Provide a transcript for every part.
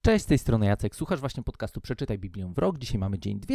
Cześć, z tej strony Jacek. Słuchasz właśnie podcastu Przeczytaj Biblię w rok. Dzisiaj mamy dzień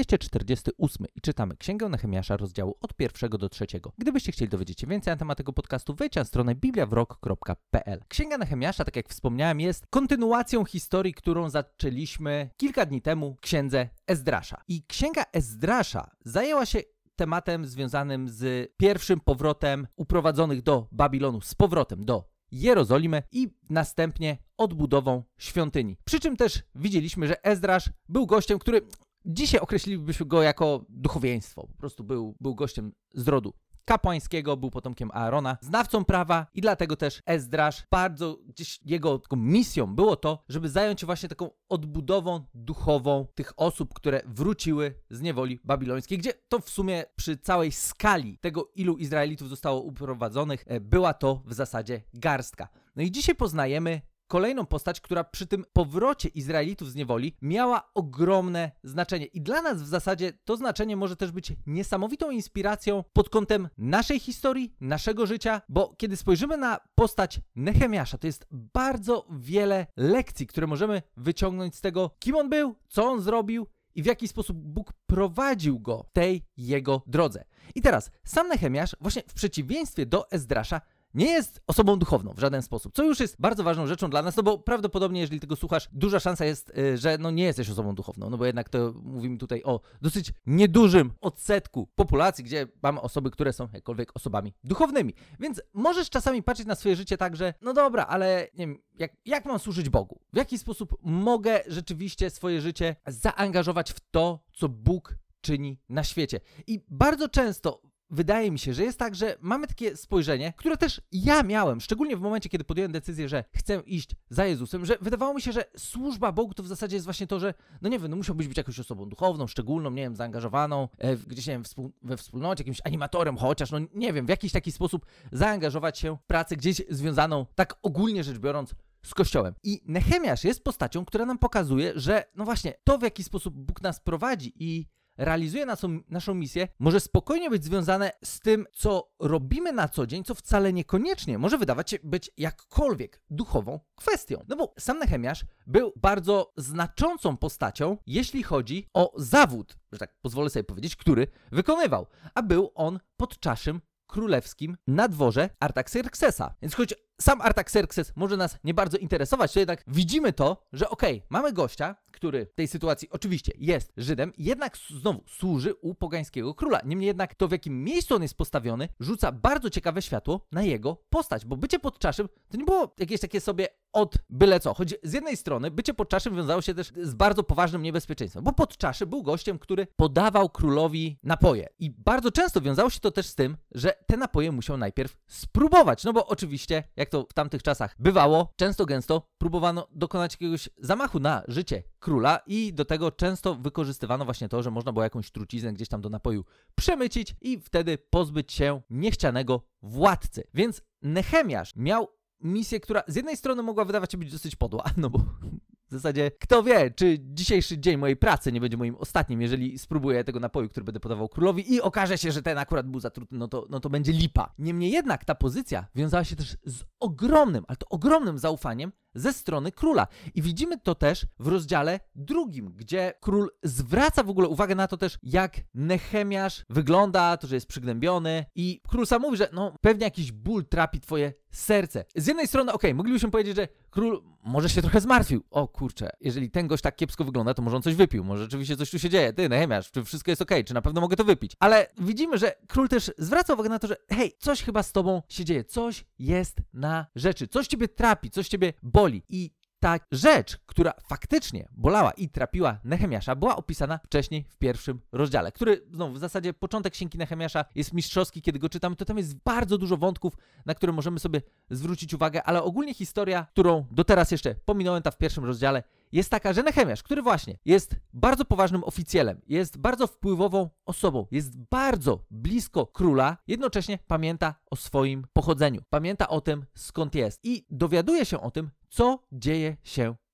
248 i czytamy Księgę Nehemiasza, rozdziału od 1 do 3. Gdybyście chcieli dowiedzieć się więcej na temat tego podcastu, wejdź na stronę bibliawrok.pl. Księga Nehemiasza, tak jak wspomniałem, jest kontynuacją historii, którą zaczęliśmy kilka dni temu w Księdze Ezdrasza. I Księga Ezdrasza zajęła się tematem związanym z pierwszym powrotem uprowadzonych do Babilonu, z powrotem do Jerozolimy i następnie odbudową świątyni. Przy czym też widzieliśmy, że Ezdrasz był gościem, który dzisiaj określilibyśmy go jako duchowieństwo. Po prostu był gościem z rodu kapłańskiego, był potomkiem Aarona, znawcą prawa i dlatego też Ezdrasz bardzo gdzieś jego taką misją było to, żeby zająć się właśnie taką odbudową duchową tych osób, które wróciły z niewoli babilońskiej, gdzie to w sumie przy całej skali tego, ilu Izraelitów zostało uprowadzonych, była to w zasadzie garstka. No i dzisiaj poznajemy kolejną postać, która przy tym powrocie Izraelitów z niewoli miała ogromne znaczenie. I dla nas w zasadzie to znaczenie może też być niesamowitą inspiracją pod kątem naszej historii, naszego życia, bo kiedy spojrzymy na postać Nehemiasza, to jest bardzo wiele lekcji, które możemy wyciągnąć z tego, kim on był, co on zrobił i w jaki sposób Bóg prowadził go w tej jego drodze. I teraz sam Nehemiasz, właśnie w przeciwieństwie do Ezdrasza, nie jest osobą duchowną w żaden sposób, co już jest bardzo ważną rzeczą dla nas, no bo prawdopodobnie, jeżeli tego słuchasz, duża szansa jest, że nie jesteś osobą duchowną, no bo jednak to mówimy tutaj o dosyć niedużym odsetku populacji, gdzie mamy osoby, które są jakkolwiek osobami duchownymi. Więc możesz czasami patrzeć na swoje życie tak, że no dobra, ale nie wiem, jak mam służyć Bogu? W jaki sposób mogę rzeczywiście swoje życie zaangażować w to, co Bóg czyni na świecie? I bardzo często wydaje mi się, że jest tak, że mamy takie spojrzenie, które też ja miałem, szczególnie w momencie, kiedy podjąłem decyzję, że chcę iść za Jezusem, że wydawało mi się, że służba Bogu to w zasadzie jest właśnie to, że no nie wiem, no musiałbyś być jakąś osobą duchowną, szczególną, nie wiem, zaangażowaną, gdzieś nie wiem, we wspólnocie, jakimś animatorem chociaż, no nie wiem, w jakiś taki sposób zaangażować się w pracę gdzieś związaną, tak ogólnie rzecz biorąc, z Kościołem. I Nehemiasz jest postacią, która nam pokazuje, że no właśnie to, w jaki sposób Bóg nas prowadzi i realizuje naszą misję, może spokojnie być związane z tym, co robimy na co dzień, co wcale niekoniecznie może wydawać się być jakkolwiek duchową kwestią. No bo sam Nehemiasz był bardzo znaczącą postacią, jeśli chodzi o zawód, że tak pozwolę sobie powiedzieć, który wykonywał, a był on podczaszym królewskim na dworze Artaxerxesa. Więc choć sam Artaxerxes może nas nie bardzo interesować, to jednak widzimy to, że mamy gościa, który w tej sytuacji oczywiście jest Żydem, jednak znowu służy u pogańskiego króla. Niemniej jednak to, w jakim miejscu on jest postawiony, rzuca bardzo ciekawe światło na jego postać, bo bycie podczaszym to nie było jakieś takie sobie od byle co. Choć z jednej strony bycie podczaszym wiązało się też z bardzo poważnym niebezpieczeństwem, bo podczaszy był gościem, który podawał królowi napoje. I bardzo często wiązało się to też z tym, że te napoje musiał najpierw spróbować, no bo oczywiście, jak to w tamtych czasach bywało, często gęsto próbowano dokonać jakiegoś zamachu na życie króla i do tego często wykorzystywano właśnie to, że można było jakąś truciznę gdzieś tam do napoju przemycić i wtedy pozbyć się niechcianego władcy. Więc Nehemiasz miał misję, która z jednej strony mogła wydawać się być dosyć podła, no bo w zasadzie kto wie, czy dzisiejszy dzień mojej pracy nie będzie moim ostatnim, jeżeli spróbuję tego napoju, który będę podawał królowi i okaże się, że ten akurat był zatruty, no to będzie lipa. Niemniej jednak ta pozycja wiązała się też z ogromnym, ale to ogromnym zaufaniem ze strony króla. I widzimy to też w rozdziale 2, gdzie król zwraca w ogóle uwagę na to też, jak Nehemiasz wygląda, to, że jest przygnębiony i król sam mówi, że no pewnie jakiś ból trapi twoje serce. Z jednej strony, moglibyśmy powiedzieć, że król może się trochę zmartwił. O kurczę, jeżeli ten gość tak kiepsko wygląda, to może on coś wypił, może rzeczywiście coś tu się dzieje. Ty, Nehemiasz, czy wszystko jest okej, czy na pewno mogę to wypić? Ale widzimy, że król też zwraca uwagę na to, że hej, coś chyba z tobą się dzieje, coś jest na rzeczy, coś ciebie trapi, coś ciebie boli. I ta rzecz, która faktycznie bolała i trapiła Nehemiasza, była opisana wcześniej w 1 rozdziale, który znowu w zasadzie początek Księgi Nehemiasza jest mistrzowski, kiedy go czytamy, to tam jest bardzo dużo wątków, na które możemy sobie zwrócić uwagę, ale ogólnie historia, którą do teraz jeszcze pominąłem ta w 1 rozdziale, jest taka, że Nehemiasz, który właśnie jest bardzo poważnym oficjelem, jest bardzo wpływową osobą, jest bardzo blisko króla, jednocześnie pamięta o swoim pochodzeniu, pamięta o tym, skąd jest i dowiaduje się o tym, co dzieje się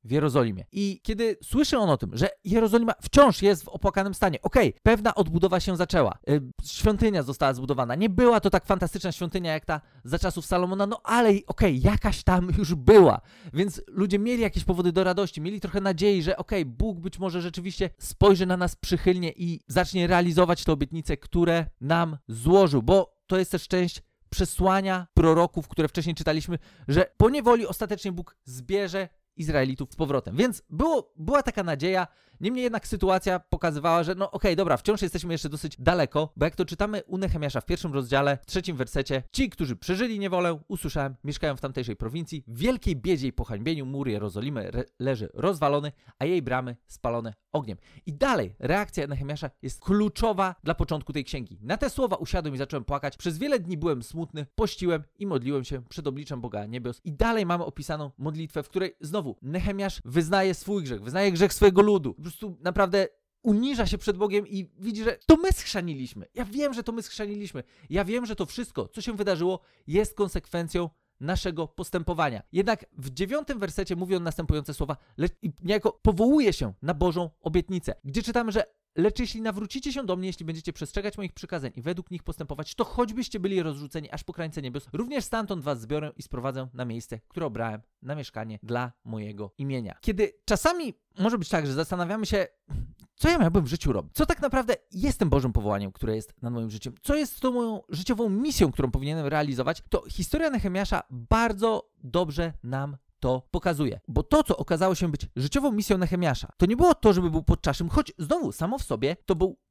w Jerozolimie. I kiedy słyszy on o tym, że Jerozolima wciąż jest w opłakanym stanie, pewna odbudowa się zaczęła, świątynia została zbudowana, nie była to tak fantastyczna świątynia jak ta za czasów Salomona, no ale jakaś tam już była, więc ludzie mieli jakieś powody do radości, mieli trochę nadziei, że Bóg być może rzeczywiście spojrzy na nas przychylnie i zacznie realizować te obietnice, które nam złożył, bo to jest też część przesłania proroków, które wcześniej czytaliśmy, że po niewoli ostatecznie Bóg zbierze Izraelitów z powrotem. Więc była taka nadzieja, niemniej jednak sytuacja pokazywała, że dobra, wciąż jesteśmy jeszcze dosyć daleko, bo jak to czytamy u Nehemiasza w 1 rozdziale, 3 wersecie, ci, którzy przeżyli niewolę, usłyszałem, mieszkają w tamtejszej prowincji, w wielkiej biedzie i pohańbieniu mur Jerozolimy leży rozwalony, a jej bramy spalone ogniem. I dalej reakcja Nehemiasza jest kluczowa dla początku tej księgi. Na te słowa usiadłem i zacząłem płakać. Przez wiele dni byłem smutny, pościłem i modliłem się przed obliczem Boga niebios. I dalej mamy opisaną modlitwę, w której znowu Nehemiasz wyznaje swój grzech, wyznaje grzech swojego ludu. Po prostu naprawdę uniża się przed Bogiem i widzi, że to my schrzaniliśmy. Ja wiem, że to my schrzaniliśmy. Ja wiem, że to wszystko, co się wydarzyło, jest konsekwencją naszego postępowania. Jednak w 9 wersecie mówi on następujące słowa, i niejako powołuje się na Bożą obietnicę, gdzie czytamy, że lecz jeśli nawrócicie się do mnie, jeśli będziecie przestrzegać moich przykazań i według nich postępować, to choćbyście byli rozrzuceni aż po krańce niebios, również stamtąd was zbiorę i sprowadzę na miejsce, które obrałem na mieszkanie dla mojego imienia. Kiedy czasami może być tak, że zastanawiamy się, co ja miałbym w życiu robić? Co tak naprawdę jest tym Bożym powołaniem, które jest nad moim życiem? Co jest tą moją życiową misją, którą powinienem realizować? To historia Nehemiasza bardzo dobrze nam to pokazuje. Bo to, co okazało się być życiową misją Nehemiasza, to nie było to, żeby był podczaszym, choć znowu, samo w sobie, to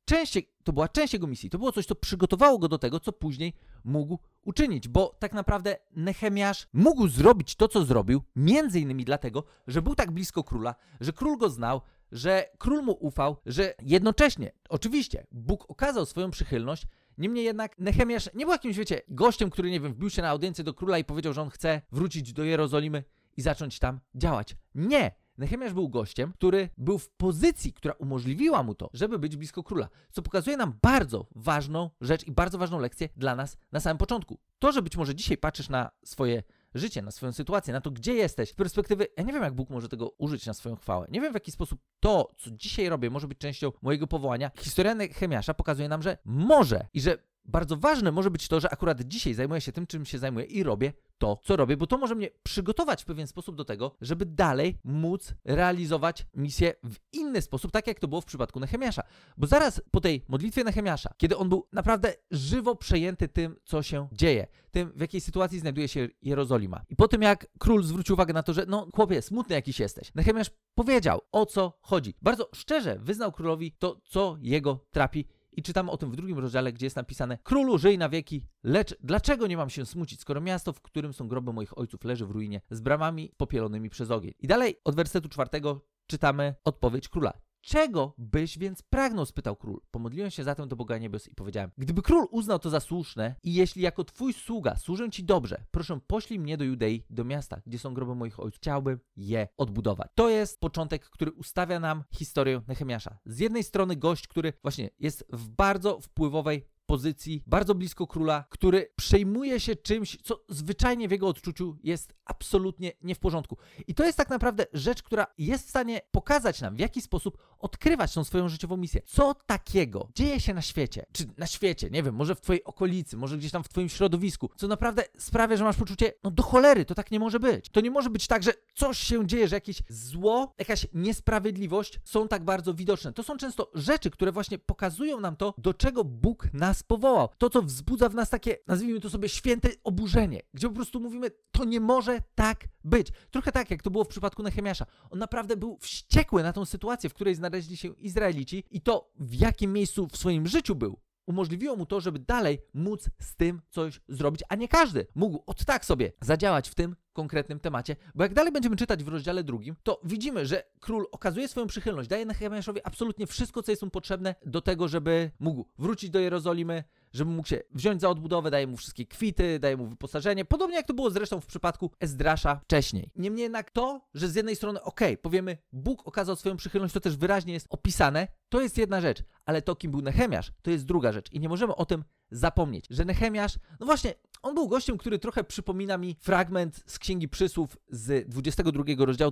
była część jego misji. To było coś, co przygotowało go do tego, co później mógł uczynić. Bo tak naprawdę Nehemiasz mógł zrobić to, co zrobił, między innymi dlatego, że był tak blisko króla, że król go znał, że król mu ufał, że jednocześnie, oczywiście, Bóg okazał swoją przychylność. Niemniej jednak Nehemiasz nie był jakimś, gościem, który, wbił się na audiencję do króla i powiedział, że on chce wrócić do Jerozolimy i zacząć tam działać. Nie! Nehemiasz był gościem, który był w pozycji, która umożliwiła mu to, żeby być blisko króla, co pokazuje nam bardzo ważną rzecz i bardzo ważną lekcję dla nas na samym początku. To, że być może dzisiaj patrzysz na swoje życie, na swoją sytuację, na to, gdzie jesteś, z perspektywy, ja nie wiem, jak Bóg może tego użyć na swoją chwałę. Nie wiem, w jaki sposób to, co dzisiaj robię, może być częścią mojego powołania. Historia Nehemiasza pokazuje nam, że może i że bardzo ważne może być to, że akurat dzisiaj zajmuję się tym, czym się zajmuję i robię to, co robię, bo to może mnie przygotować w pewien sposób do tego, żeby dalej móc realizować misję w inny sposób, tak jak to było w przypadku Nehemiasza. Bo zaraz po tej modlitwie Nehemiasza, kiedy on był naprawdę żywo przejęty tym, co się dzieje, tym, w jakiej sytuacji znajduje się Jerozolima. I po tym, jak król zwrócił uwagę na to, że chłopie, smutny jakiś jesteś, Nehemiasz powiedział, o co chodzi. Bardzo szczerze wyznał królowi to, co jego trapi. I czytamy o tym w 2 rozdziale, gdzie jest napisane: Królu, żyj na wieki, lecz dlaczego nie mam się smucić, skoro miasto, w którym są groby moich ojców, leży w ruinie, z bramami popielonymi przez ogień. I dalej od wersetu 4 czytamy odpowiedź króla. Czego byś więc pragnął? Spytał król. Pomodliłem się zatem do Boga niebios i powiedziałem: gdyby król uznał to za słuszne i jeśli jako twój sługa służę ci dobrze, proszę poślij mnie do Judei, do miasta, gdzie są groby moich ojców. Chciałbym je odbudować. To jest początek, który ustawia nam historię Nehemiasza. Z jednej strony gość, który właśnie jest w bardzo wpływowej pozycji, bardzo blisko króla, który przejmuje się czymś, co zwyczajnie w jego odczuciu jest absolutnie nie w porządku. I to jest tak naprawdę rzecz, która jest w stanie pokazać nam, w jaki sposób odkrywać tą swoją życiową misję. Co takiego dzieje się na świecie, czy na świecie, nie wiem, może w twojej okolicy, może gdzieś tam w twoim środowisku, co naprawdę sprawia, że masz poczucie, do cholery, to tak nie może być. To nie może być tak, że coś się dzieje, że jakieś zło, jakaś niesprawiedliwość są tak bardzo widoczne. To są często rzeczy, które właśnie pokazują nam to, do czego Bóg nas powołał. To, co wzbudza w nas takie, nazwijmy to sobie, święte oburzenie, gdzie po prostu mówimy, to nie może tak być. Trochę tak, jak to było w przypadku Nehemiasza. On naprawdę był wściekły na tą sytuację, w której znaleźli się Izraelici i to, w jakim miejscu w swoim życiu był, umożliwiło mu to, żeby dalej móc z tym coś zrobić, a nie każdy mógł od tak sobie zadziałać w tym konkretnym temacie, bo jak dalej będziemy czytać w rozdziale 2, to widzimy, że król okazuje swoją przychylność, daje Nehemiaszowi absolutnie wszystko, co jest mu potrzebne do tego, żeby mógł wrócić do Jerozolimy, żeby mógł się wziąć za odbudowę, daje mu wszystkie kwity, daje mu wyposażenie, podobnie jak to było zresztą w przypadku Ezdrasza wcześniej. Niemniej jednak to, że z jednej strony powiemy, Bóg okazał swoją przychylność, to też wyraźnie jest opisane, to jest jedna rzecz, ale to, kim był Nehemiasz, to jest druga rzecz i nie możemy o tym zapomnieć, że Nehemiasz, no właśnie, On był gościem, który trochę przypomina mi fragment z Księgi Przysłów z 22 rozdziału,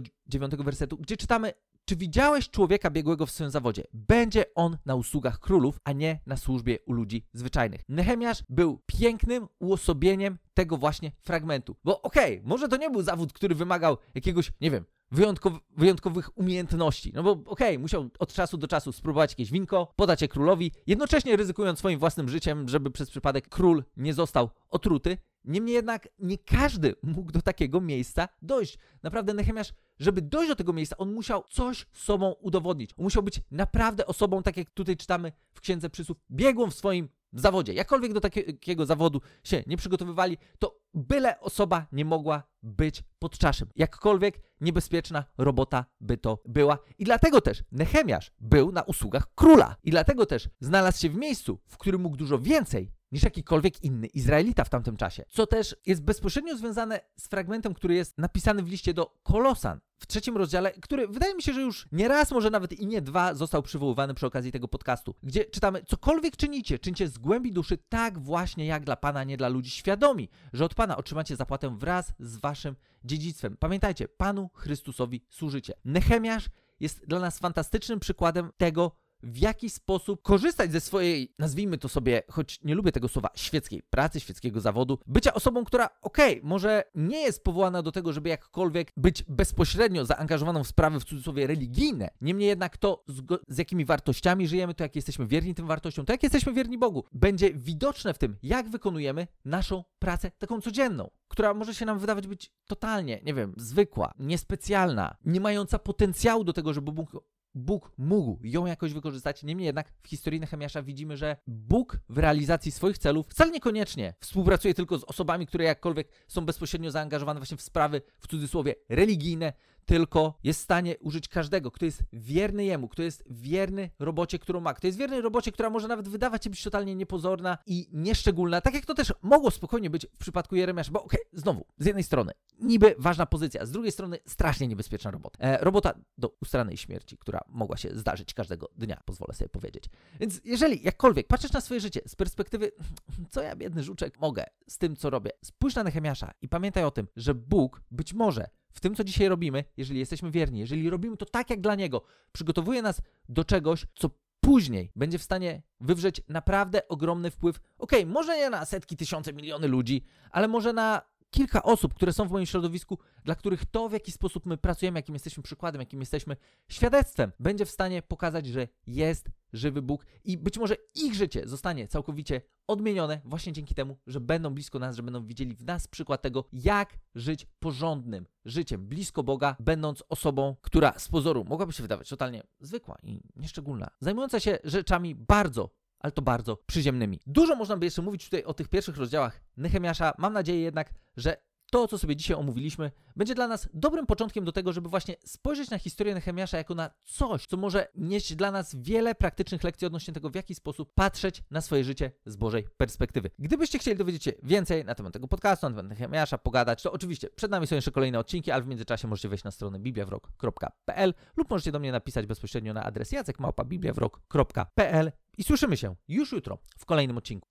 29 wersetu, gdzie czytamy: czy widziałeś człowieka biegłego w swym zawodzie? Będzie on na usługach królów, a nie na służbie u ludzi zwyczajnych. Nehemiasz był pięknym uosobieniem tego właśnie fragmentu. Bo może to nie był zawód, który wymagał jakiegoś, nie wiem, wyjątkowych umiejętności. No bo musiał od czasu do czasu spróbować jakieś winko, podać je królowi, jednocześnie ryzykując swoim własnym życiem, żeby przez przypadek król nie został otruty. Niemniej jednak nie każdy mógł do takiego miejsca dojść. Naprawdę Nehemiasz, żeby dojść do tego miejsca, on musiał coś sobą udowodnić. On musiał być naprawdę osobą, tak jak tutaj czytamy w Księdze Przysłów, biegłą w swoim zawodzie. Jakkolwiek do takiego zawodu się nie przygotowywali, to byle osoba nie mogła być podczaszym. Jakkolwiek niebezpieczna robota by to była. I dlatego też Nehemiasz był na usługach króla. I dlatego też znalazł się w miejscu, w którym mógł dużo więcej niż jakikolwiek inny Izraelita w tamtym czasie. Co też jest bezpośrednio związane z fragmentem, który jest napisany w liście do Kolosan w 3 rozdziale, który wydaje mi się, że już nie raz, może nawet i nie 2 został przywoływany przy okazji tego podcastu, gdzie czytamy: cokolwiek czyńcie z głębi duszy, tak właśnie jak dla Pana, nie dla ludzi, świadomi, że od Pana otrzymacie zapłatę wraz z waszym dziedzictwem. Pamiętajcie, Panu Chrystusowi służycie. Nehemiasz jest dla nas fantastycznym przykładem tego, w jaki sposób korzystać ze swojej, nazwijmy to sobie, choć nie lubię tego słowa, świeckiej pracy, świeckiego zawodu, bycia osobą, która może nie jest powołana do tego, żeby jakkolwiek być bezpośrednio zaangażowaną w sprawy, w cudzysłowie, religijne. Niemniej jednak to, z jakimi wartościami żyjemy, to jak jesteśmy wierni tym wartościom, to jak jesteśmy wierni Bogu, będzie widoczne w tym, jak wykonujemy naszą pracę taką codzienną, która może się nam wydawać być totalnie, zwykła, niespecjalna, nie mająca potencjału do tego, żeby Bóg mógł ją jakoś wykorzystać. Niemniej jednak w historii Nehemiasza widzimy, że Bóg w realizacji swoich celów wcale niekoniecznie współpracuje tylko z osobami, które jakkolwiek są bezpośrednio zaangażowane właśnie w sprawy, w cudzysłowie, religijne, tylko jest w stanie użyć każdego, kto jest wierny Jemu, kto jest wierny robocie, którą ma, kto jest wierny robocie, która może nawet wydawać się być totalnie niepozorna i nieszczególna, tak jak to też mogło spokojnie być w przypadku Jeremiasza, bo znowu, z jednej strony niby ważna pozycja, z drugiej strony strasznie niebezpieczna robota. Robota do ustaranej śmierci, która mogła się zdarzyć każdego dnia, pozwolę sobie powiedzieć. Więc jeżeli jakkolwiek patrzysz na swoje życie z perspektywy, co ja biedny żuczek mogę z tym, co robię, spójrz na Nehemiasza i pamiętaj o tym, że Bóg być może w tym, co dzisiaj robimy, jeżeli jesteśmy wierni, jeżeli robimy to tak jak dla Niego, przygotowuje nas do czegoś, co później będzie w stanie wywrzeć naprawdę ogromny wpływ, może nie na setki, tysiące, miliony ludzi, ale może na kilka osób, które są w moim środowisku, dla których to, w jaki sposób my pracujemy, jakim jesteśmy przykładem, jakim jesteśmy świadectwem, będzie w stanie pokazać, że jest żywy Bóg i być może ich życie zostanie całkowicie odmienione właśnie dzięki temu, że będą blisko nas, że będą widzieli w nas przykład tego, jak żyć porządnym życiem blisko Boga, będąc osobą, która z pozoru mogłaby się wydawać totalnie zwykła i nieszczególna, zajmująca się rzeczami bardzo, ale to bardzo przyziemnymi. Dużo można by jeszcze mówić tutaj o tych pierwszych rozdziałach Nehemiasza. Mam nadzieję jednak, że to, co sobie dzisiaj omówiliśmy, będzie dla nas dobrym początkiem do tego, żeby właśnie spojrzeć na historię Nehemiasza jako na coś, co może nieść dla nas wiele praktycznych lekcji odnośnie tego, w jaki sposób patrzeć na swoje życie z Bożej perspektywy. Gdybyście chcieli dowiedzieć się więcej na temat tego podcastu, na temat Nehemiasza, pogadać, to oczywiście przed nami są jeszcze kolejne odcinki, ale w międzyczasie możecie wejść na stronę bibliawrok.pl lub możecie do mnie napisać bezpośrednio na adres jacek@bibliawrok.pl i słyszymy się już jutro w kolejnym odcinku.